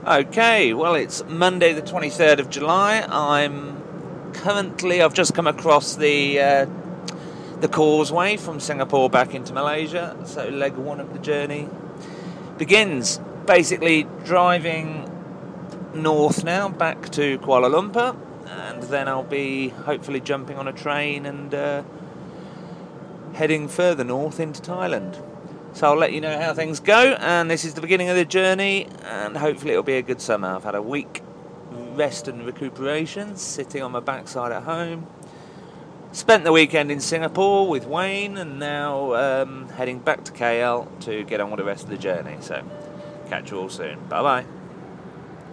Okay, well, it's Monday the 23rd of July. I've just come across the causeway from Singapore back into Malaysia, so leg one of the journey begins. Basically driving north now, back to Kuala Lumpur, and then I'll be hopefully jumping on a train and heading further north into Thailand. So I'll let you know how things go, and this is the beginning of the journey, and hopefully it'll be a good summer. I've had a week rest and recuperation, sitting on my backside at home. Spent the weekend in Singapore with Wayne, and now heading back to KL to get on with the rest of the journey. So catch you all soon. Bye-bye.